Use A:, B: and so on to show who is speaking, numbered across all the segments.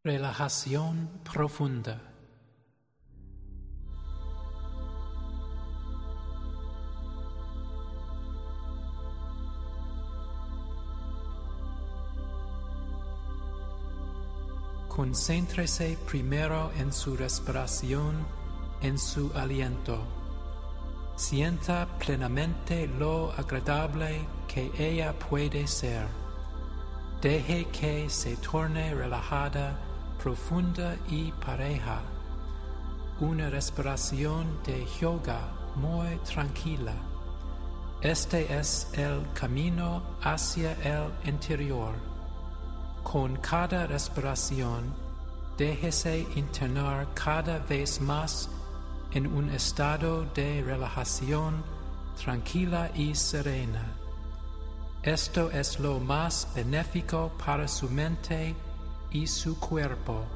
A: Relajación profunda. Concéntrese primero en su respiración, en su aliento. Sienta plenamente lo agradable que ella puede ser. Deje que se torne relajada, profunda y pareja. Una respiración de yoga muy tranquila. Este es el camino hacia el interior. Con cada respiración, déjese internar cada vez más en un estado de relajación tranquila y serena. Esto es lo más benéfico para su mente y su cuerpo.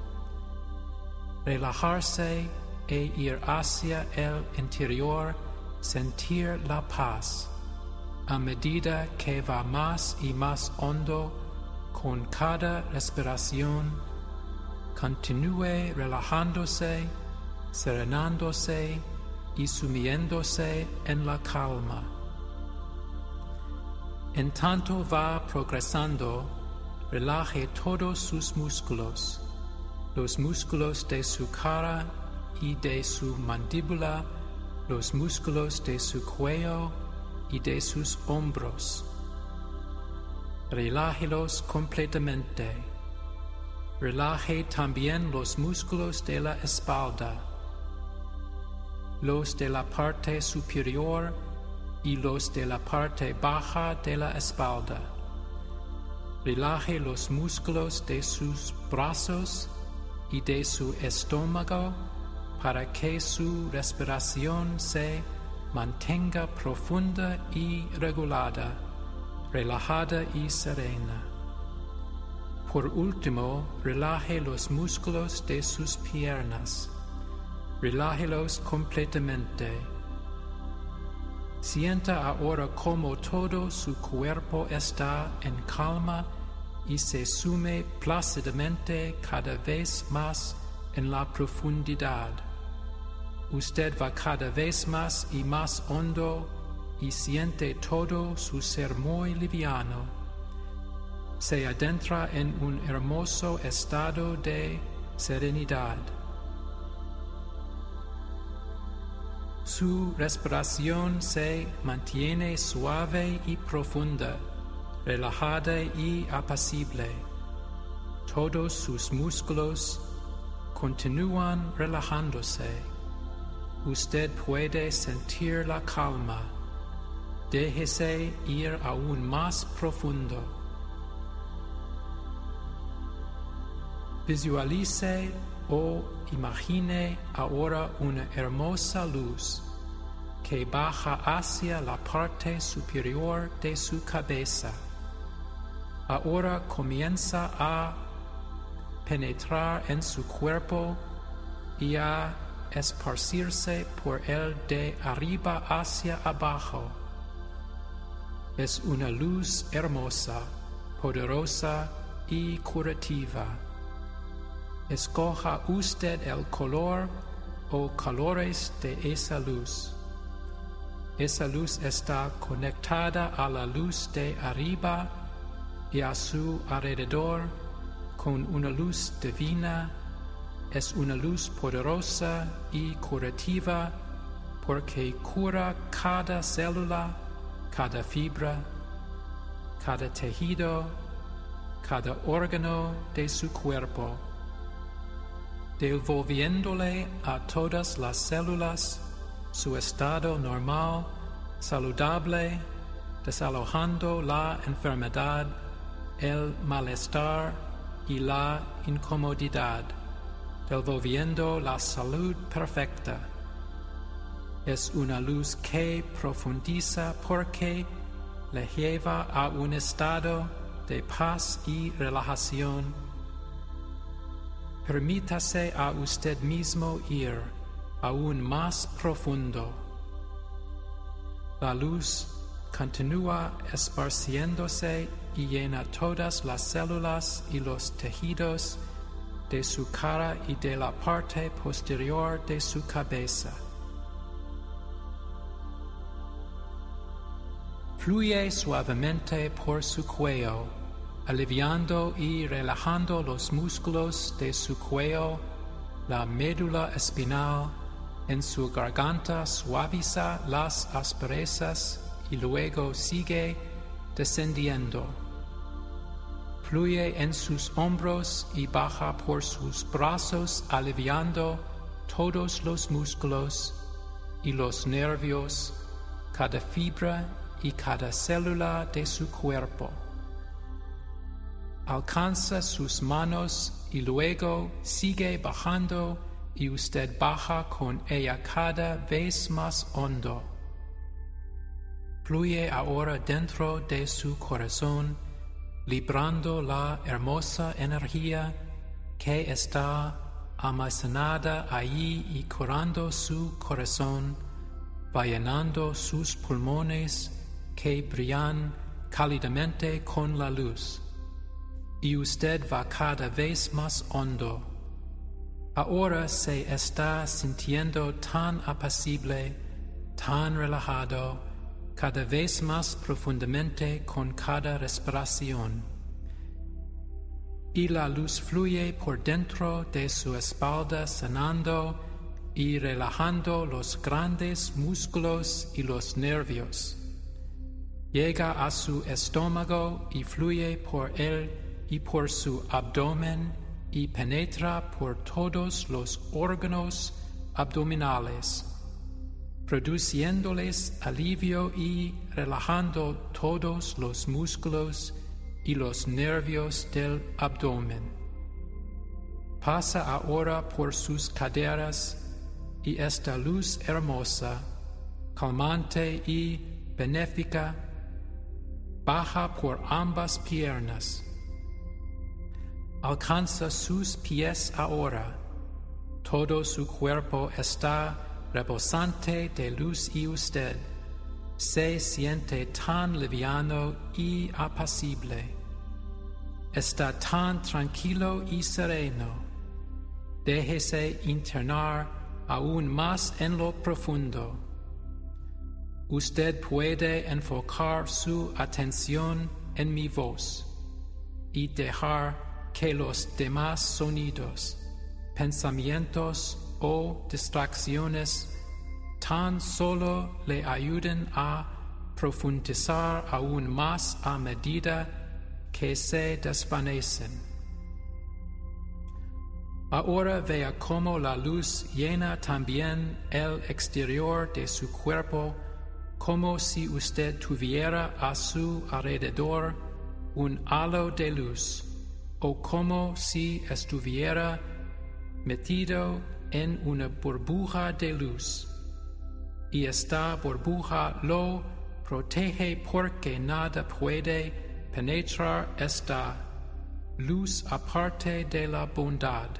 A: Relajarse e ir hacia el interior, sentir la paz. A medida que va más y más hondo con cada respiración, continúe relajándose, serenándose y sumiéndose en la calma. En tanto va progresando, relaje todos sus músculos, los músculos de su cara y de su mandíbula, los músculos de su cuello y de sus hombros. Relájelos completamente. Relaje también los músculos de la espalda, los de la parte superior y los de la parte baja de la espalda. Relaje los músculos de sus brazos y de su estómago para que su respiración se mantenga profunda y regulada, relajada y serena. Por último, relaje los músculos de sus piernas. Relájelos completamente. Sienta ahora cómo todo su cuerpo está en calma y se sume plácidamente cada vez más en la profundidad. Usted va cada vez más y más hondo y siente todo su ser muy liviano. Se adentra en un hermoso estado de serenidad. Su respiración se mantiene suave y profunda, relajada y apacible. Todos sus músculos continúan relajándose. Usted puede sentir la calma. Déjese ir aún más profundo. Visualice o imagine ahora una hermosa luz que baja hacia la parte superior de su cabeza. Ahora comienza a penetrar en su cuerpo y a esparcirse por él de arriba hacia abajo. Es una luz hermosa, poderosa y curativa. Escoja usted el color o colores de esa luz. Esa luz está conectada a la luz de arriba y a su alrededor con una luz divina. Es una luz poderosa y curativa porque cura cada célula, cada fibra, cada tejido, cada órgano de su cuerpo, devolviéndole a todas las células su estado normal, saludable, desalojando la enfermedad, el malestar y la incomodidad, devolviendo la salud perfecta. Es una luz que profundiza porque le lleva a un estado de paz y relajación. Permítase a usted mismo ir aún más profundo. La luz continúa esparciéndose y llena todas las células y los tejidos de su cara y de la parte posterior de su cabeza. Fluye suavemente por su cuello, aliviando y relajando los músculos de su cuello, la médula espinal. En su garganta suaviza las asperezas y luego sigue descendiendo. Fluye en sus hombros y baja por sus brazos, aliviando todos los músculos y los nervios, cada fibra y cada célula de su cuerpo. Alcanza sus manos y luego sigue bajando y usted baja con ella cada vez más hondo. Fluye ahora dentro de su corazón, librando la hermosa energía que está almacenada allí y curando su corazón, va llenando sus pulmones que brillan cálidamente con la luz. Y usted va cada vez más hondo. Ahora se está sintiendo tan apacible, tan relajado, cada vez más profundamente con cada respiración. Y la luz fluye por dentro de su espalda, sanando y relajando los grandes músculos y los nervios. Llega a su estómago y fluye por él y por su abdomen y penetra por todos los órganos abdominales, produciéndoles alivio y relajando todos los músculos y los nervios del abdomen. Pasa ahora por sus caderas y esta luz hermosa, calmante y benéfica, baja por ambas piernas. Alcanza sus pies ahora. Todo su cuerpo está rebosante de luz y usted se siente tan liviano y apacible. Está tan tranquilo y sereno. Déjese internar aún más en lo profundo. Usted puede enfocar su atención en mi voz y dejar que los demás sonidos, pensamientos o distracciones tan solo le ayuden a profundizar aún más a medida que se desvanecen. Ahora vea cómo la luz llena también el exterior de su cuerpo, como si usted tuviera a su alrededor un halo de luz, o como si estuviera metido en una burbuja de luz. Y esta burbuja lo protege porque nada puede penetrar esta luz aparte de la bondad.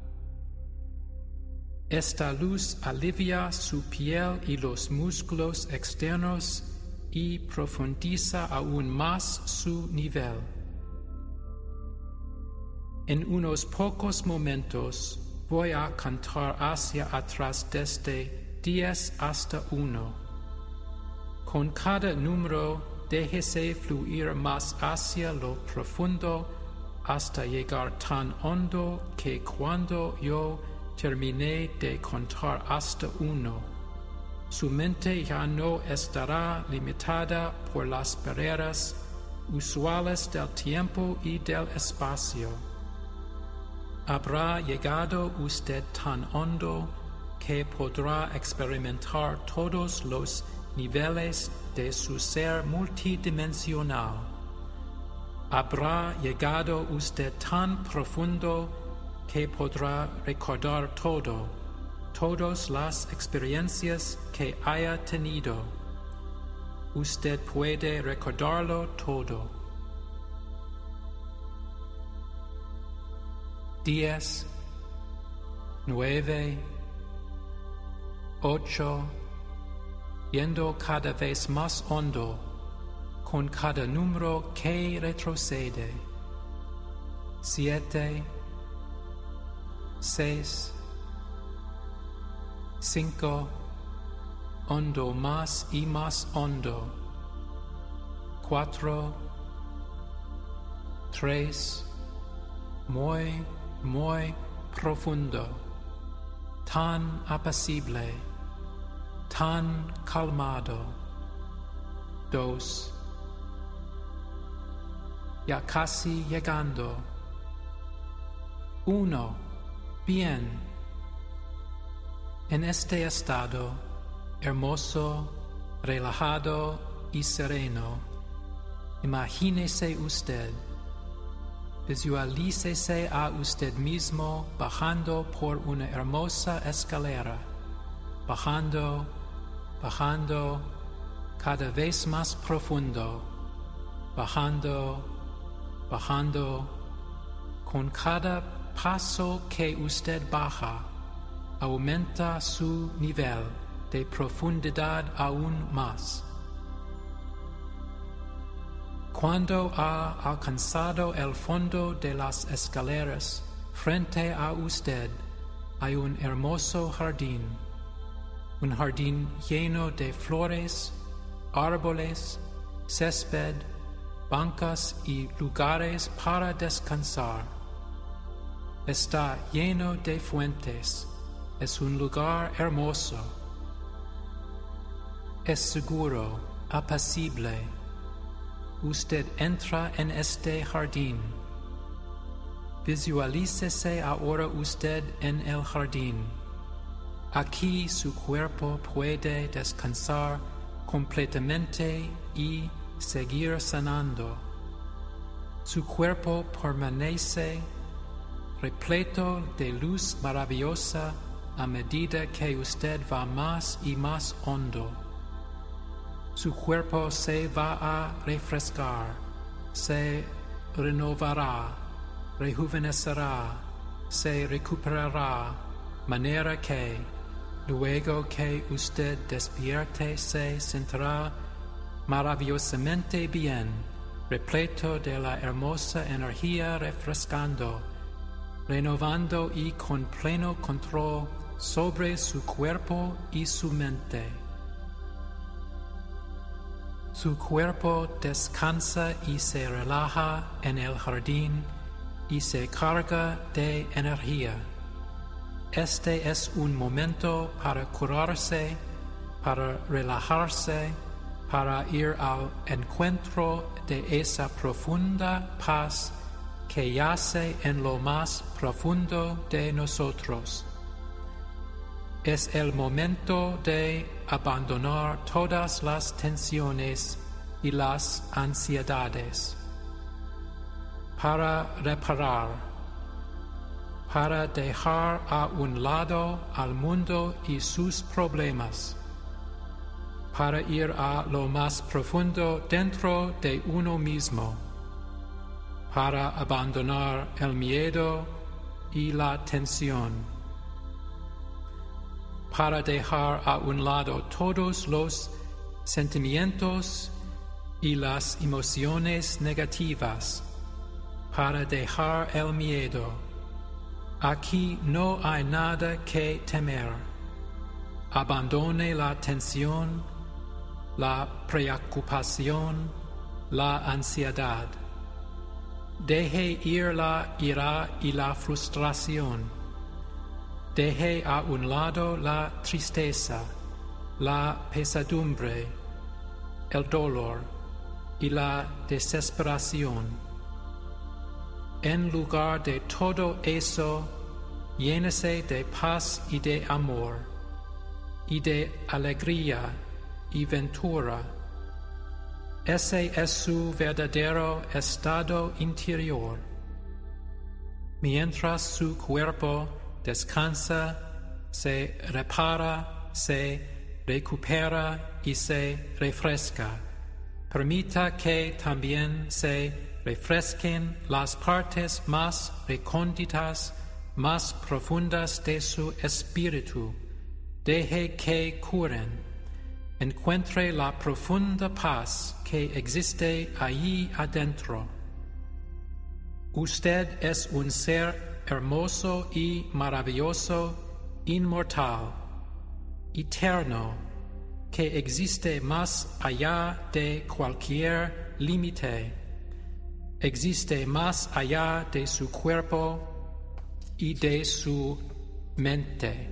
A: Esta luz alivia su piel y los músculos externos y profundiza aún más su nivel. En unos pocos momentos voy a contar hacia atrás desde 10 hasta 1. Con cada número déjese fluir más hacia lo profundo hasta llegar tan hondo que cuando yo terminé de contar hasta 1, su mente ya no estará limitada por las barreras usuales del tiempo y del espacio. Habrá llegado usted tan hondo que podrá experimentar todos los niveles de su ser multidimensional. Habrá llegado usted tan profundo que podrá recordar todas las experiencias que haya tenido. Usted puede recordarlo todo. 10, 9, 8, yendo cada vez más hondo con cada número que retrocede. 7, 6, 5, hondo más y más hondo, 4, 3, muy, muy profundo, tan apacible, tan calmado, 2, ya casi llegando, 1, bien. En este estado hermoso, relajado y sereno, imagínese usted, visualícese a usted mismo bajando por una hermosa escalera, bajando, bajando, cada vez más profundo, bajando, bajando, con cada paso que usted baja, aumenta su nivel de profundidad aún más. Cuando ha alcanzado el fondo de las escaleras, frente a usted hay un hermoso jardín, un jardín lleno de flores, árboles, césped, bancas y lugares para descansar. Está lleno de fuentes. Es un lugar hermoso. Es seguro, apacible. Usted entra en este jardín. Visualícese ahora usted en el jardín. Aquí su cuerpo puede descansar completamente y seguir sanando. Su cuerpo permanece repleto de luz maravillosa a medida que usted va más y más hondo. Su cuerpo se va a refrescar, se renovará, rejuvenecerá, se recuperará, manera que, luego que usted despierte, se sentirá maravillosamente bien, repleto de la hermosa energía refrescando, renovando y con pleno control sobre su cuerpo y su mente. Su cuerpo descansa y se relaja en el jardín y se carga de energía. Este es un momento para curarse, para relajarse, para ir al encuentro de esa profunda paz que yace en lo más profundo de nosotros. Es el momento de abandonar todas las tensiones y las ansiedades, para reparar, para dejar a un lado al mundo y sus problemas, para ir a lo más profundo dentro de uno mismo, para abandonar el miedo y la tensión, para dejar a un lado todos los sentimientos y las emociones negativas, para dejar el miedo. Aquí no hay nada que temer. Abandone la tensión, la preocupación, la ansiedad. Deje ir la ira y la frustración. Deje a un lado la tristeza, la pesadumbre, el dolor y la desesperación. En lugar de todo eso, llénese de paz y de amor, y de alegría y ventura. Ese es su verdadero estado interior. Mientras su cuerpo descansa, se repara, se recupera y se refresca. Permita que también se refresquen las partes más recónditas, más profundas de su espíritu. Deje que curen. Encuentre la profunda paz que existe allí adentro. Usted es un ser hermoso y maravilloso, inmortal, eterno, que existe más allá de cualquier límite, existe más allá de su cuerpo y de su mente.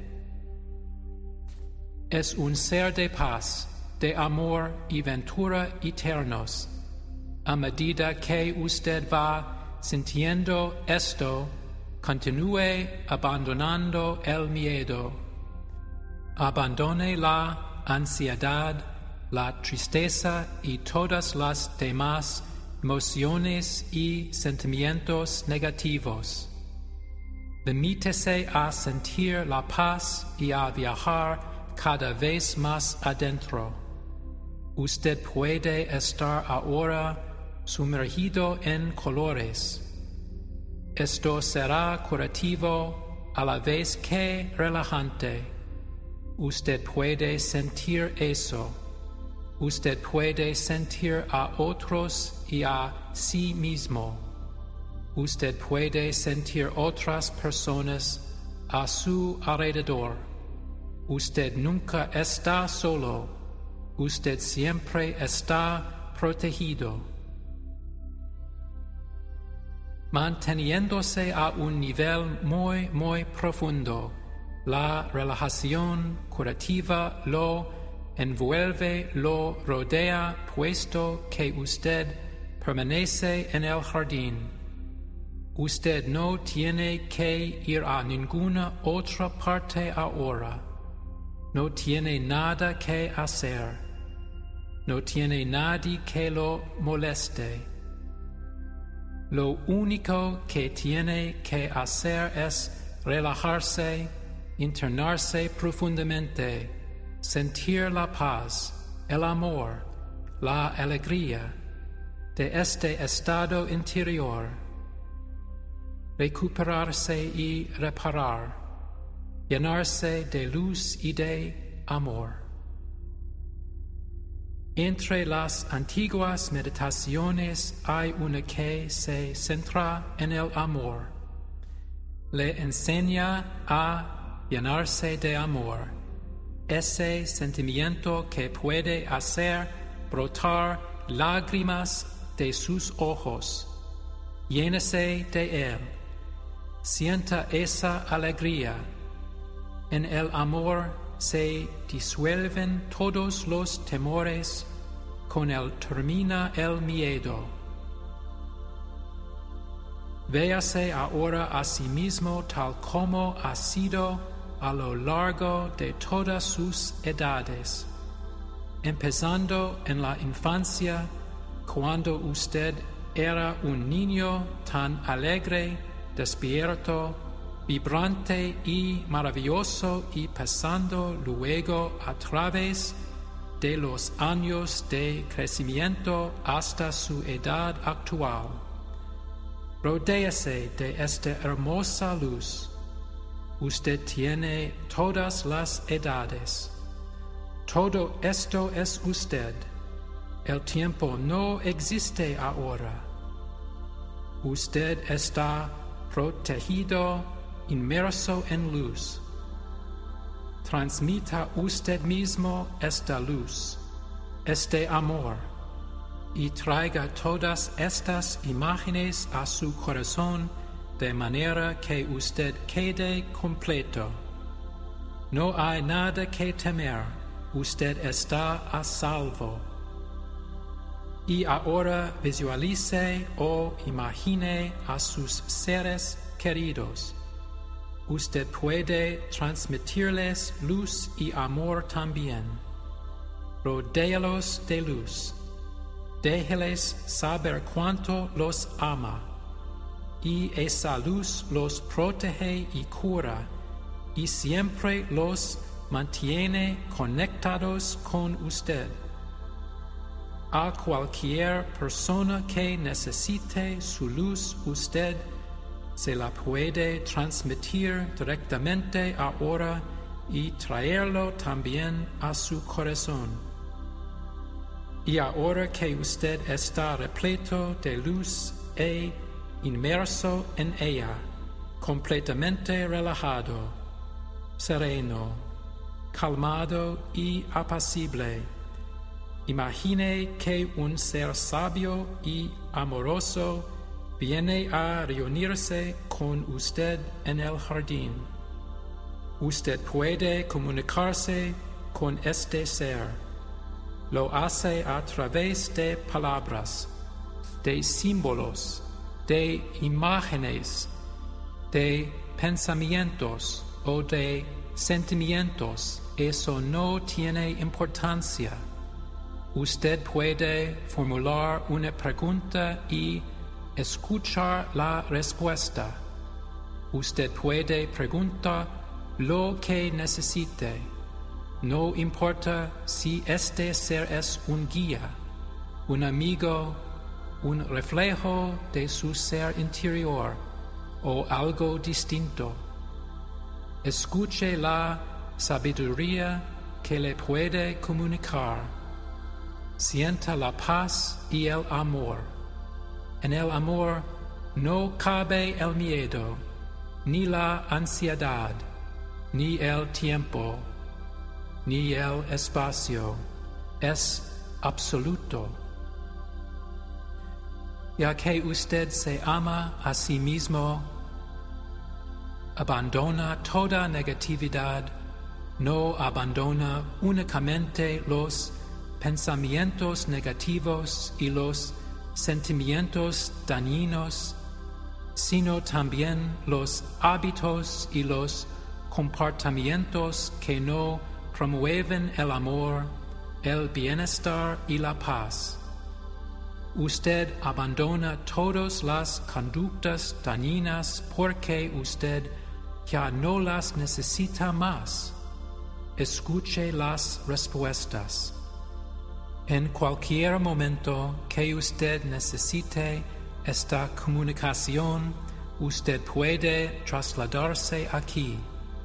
A: Es un ser de paz, de amor y ventura eternos. A medida que usted va sintiendo esto, continúe abandonando el miedo. Abandone la ansiedad, la tristeza y todas las demás emociones y sentimientos negativos. Limítese a sentir la paz y a viajar cada vez más adentro. Usted puede estar ahora sumergido en colores. Esto será curativo a la vez que relajante. Usted puede sentir eso. Usted puede sentir a otros y a sí mismo. Usted puede sentir otras personas a su alrededor. Usted nunca está solo. Usted siempre está protegido. Manteniéndose a un nivel muy profundo, la relajación curativa lo envuelve, lo rodea, puesto que usted permanece en el jardín. Usted no tiene que ir a ninguna otra parte ahora. No tiene nada que hacer. No tiene nadie que lo moleste. Lo único que tiene que hacer es relajarse, internarse profundamente, sentir la paz, el amor, la alegría de este estado interior, recuperarse y reparar, llenarse de luz y de amor. Entre las antiguas meditaciones hay una que se centra en el amor. Le enseña a llenarse de amor, ese sentimiento que puede hacer brotar lágrimas de sus ojos. Llénese de él. Sienta esa alegría. En el amor se disuelven todos los temores, con él termina el miedo. Véase ahora a sí mismo tal como ha sido a lo largo de todas sus edades, empezando en la infancia, cuando usted era un niño tan alegre, despierto, vibrante y maravilloso, y pasando luego a través de los años de crecimiento hasta su edad actual. Rodéese de esta hermosa luz. Usted tiene todas las edades. Todo esto es usted. El tiempo no existe ahora. Usted está protegido, inmerso en luz. Transmita usted mismo esta luz, este amor, y traiga todas estas imágenes a su corazón de manera que usted quede completo. No hay nada que temer, usted está a salvo. Y ahora visualice o imagine a sus seres queridos. Usted puede transmitirles luz y amor también. Rodéalos de luz. Déjeles saber cuánto los ama. Y esa luz los protege y cura, y siempre los mantiene conectados con usted. A cualquier persona que necesite su luz, usted se la puede transmitir directamente ahora y traerlo también a su corazón. Y ahora que usted está repleto de luz e inmerso en ella, completamente relajado, sereno, calmado y apacible. Imagine que un ser sabio y amoroso viene a reunirse con usted en el jardín. Usted puede comunicarse con este ser. Lo hace a través de palabras, de símbolos, de imágenes, de pensamientos o de sentimientos. Eso no tiene importancia. Usted puede formular una pregunta y escuchar la respuesta. Usted puede preguntar lo que necesite. No importa si este ser es un guía, un amigo, un reflejo de su ser interior o algo distinto. Escuche la sabiduría que le puede comunicar. Sienta la paz y el amor. En el amor no cabe el miedo, ni la ansiedad, ni el tiempo, ni el espacio. Es absoluto. Ya que usted se ama a sí mismo, abandona toda negatividad, no abandona únicamente los pensamientos negativos y los sentimientos dañinos, sino también los hábitos y los comportamientos que no promueven el amor, el bienestar y la paz. Usted abandona todas las conductas dañinas porque usted ya no las necesita más. Escuche las respuestas. En cualquier momento que usted necesite esta comunicación, usted puede trasladarse aquí.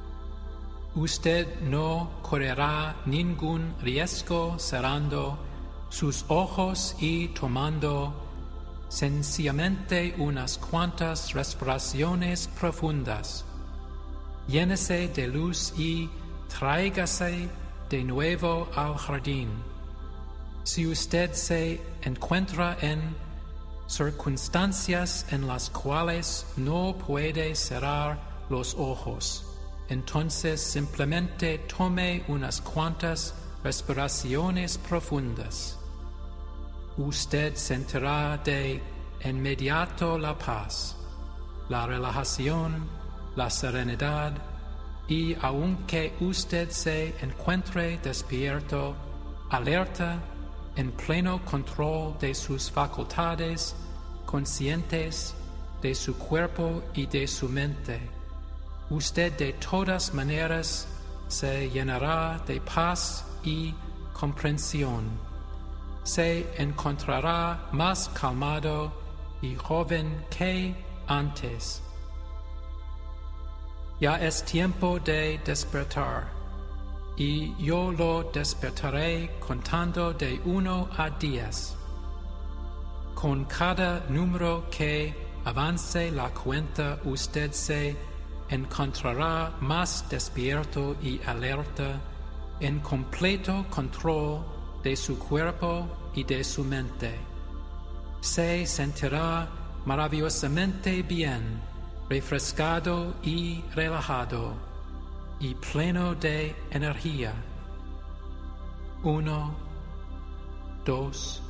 A: Usted no correrá ningún riesgo cerrando sus ojos y tomando sencillamente unas cuantas respiraciones profundas. Llénese de luz y tráigase de nuevo al jardín. Si usted se encuentra en circunstancias en las cuales no puede cerrar los ojos, entonces simplemente tome unas cuantas respiraciones profundas. Usted sentirá de inmediato la paz, la relajación, la serenidad, y aunque usted se encuentre despierto, alerta, en pleno control de sus facultades, conscientes de su cuerpo y de su mente, usted de todas maneras se llenará de paz y comprensión. Se encontrará más calmado y joven que antes. Ya es tiempo de despertar, y yo lo despertaré contando de 1 a 10. Con cada número que avance la cuenta, usted se encontrará más despierto y alerta, en completo control de su cuerpo y de su mente. Se sentirá maravillosamente bien, refrescado y relajado, y pleno de energía. 1, 2,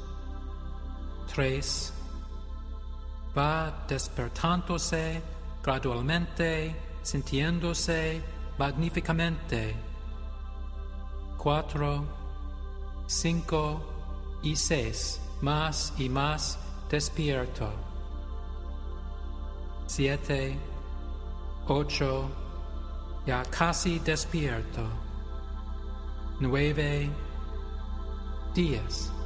A: 3. Va despertándose gradualmente, sintiéndose magníficamente. 4, 5 y 6, más y más despierto. 7, 8, ya casi despierto. 9, 10.